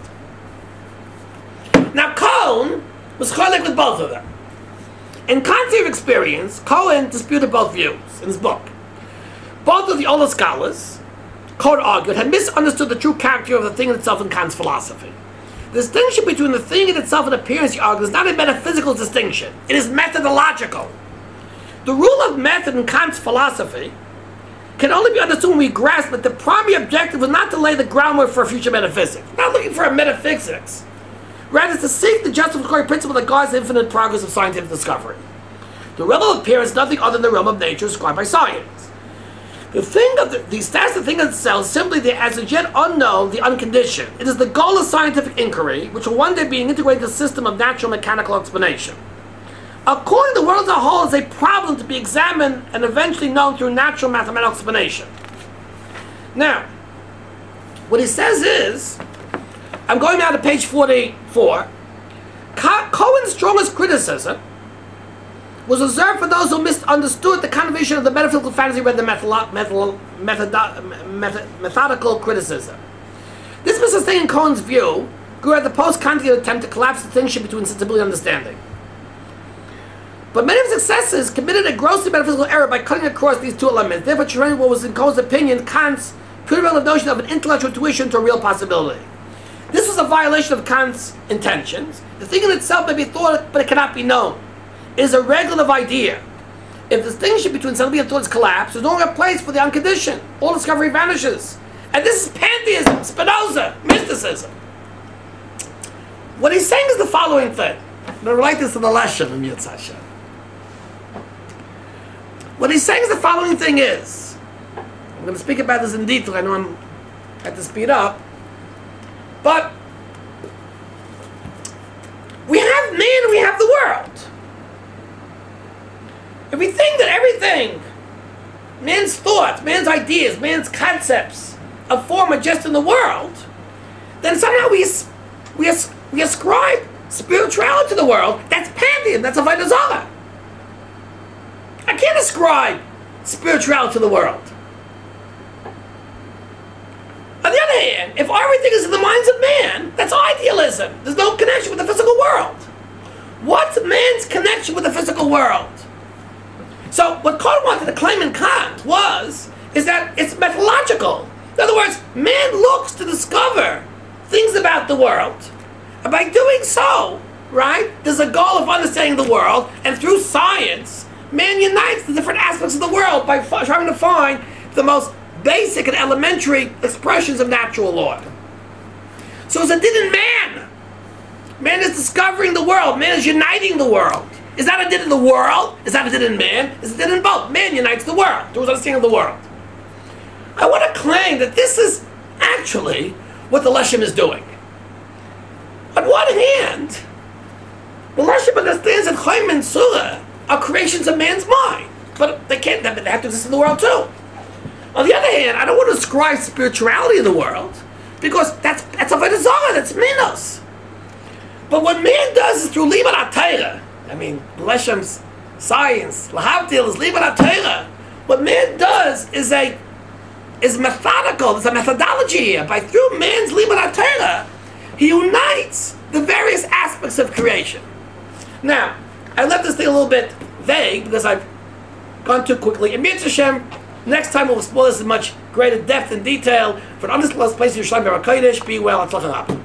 Now, Cohen was cholek with both of them. In Kant's theory of experience, Cohen disputed both views in his book. Both of the older scholars, Cohen argued, had misunderstood the true character of the thing in itself in Kant's philosophy. The distinction between the thing in itself and appearance, he argued, is not a metaphysical distinction. It is methodological. The rule of method in Kant's philosophy can only be understood when we grasp that the primary objective was not to lay the groundwork for a future metaphysics. We're not looking for a metaphysics. Rather, to seek the justificatory principle that guides the infinite progress of scientific discovery. The realm of appearance is nothing other than the realm of nature described by science. The thing of the, the status of the thing itself is simply the as of yet unknown, the unconditioned. It is the goal of scientific inquiry, which will one day be integrated into the system of natural mechanical explanation. According to the world as a whole, is a problem to be examined and eventually known through natural mathematical explanation. Now, what he says is, I'm going now to page forty-four. Cohen's strongest criticism was reserved for those who misunderstood the connotation of the metaphysical fantasy rather than method, method, method, method, methodical criticism. This misunderstanding in Cohen's view grew at the post-Kantian attempt to collapse the distinction between sensibility and understanding. But many of his successors committed a grossly metaphysical error by cutting across these two elements, therefore turning what was in Cohen's opinion Kant's pure relative notion of an intellectual intuition to a real possibility. This was a violation of Kant's intentions. The thing in itself may be thought, but it cannot be known. It is a regulative idea. If the distinction between sensibility and thought is collapsed, there's no longer a place for the unconditioned. All discovery vanishes. And this is pantheism, Spinoza, mysticism. What he's saying is the following thing. I'm going to relate this to the lesson in Yitz Hashem. What he's saying is the following thing is, I'm going to speak about this in detail, I know I'm I have to speed up, but we have man and we have the world. If we think that everything, man's thoughts, man's ideas, man's concepts of form are just in the world, then somehow we we, as, we ascribe spirituality to the world. That's pantheism, that's Avodah Zarah. I can't ascribe spirituality to the world. On the other hand, if everything is in the minds of man, that's idealism. There's no connection with the physical world. What's man's connection with the physical world? So what Kant wanted to claim in Kant was, is that it's methodological. In other words, man looks to discover things about the world. And by doing so, right, there's a goal of understanding the world, and through science, man unites the different aspects of the world by f- trying to find the most basic and elementary expressions of natural law. So it's a did in man. Man is discovering the world. Man is uniting the world. Is that a did in the world? Is that a did in man? Is it did in both? Man unites the world through his understanding of the world. I want to claim that this is actually what the Leshem is doing. On one hand, the Leshem understands that Chaim and Surah are creations of man's mind, but they can't. They have to exist in the world too. On the other hand, I don't want to ascribe spirituality in the world because that's that's Avodah Zarah, that's minos. But what man does is through Liman HaTorah. I mean, Leshem's science, Lahavdil is Liman HaTorah. What man does is a is methodical. There's a methodology here. By through man's Liman HaTorah, he unites the various aspects of creation. Now, I left this thing a little bit vague because I've gone too quickly. In Mitzvah Hashem, next time we'll explore this in much greater depth and detail. For an undisclosed place in Yerushalayim, Kodesh, be well, Atzlacha Rabba.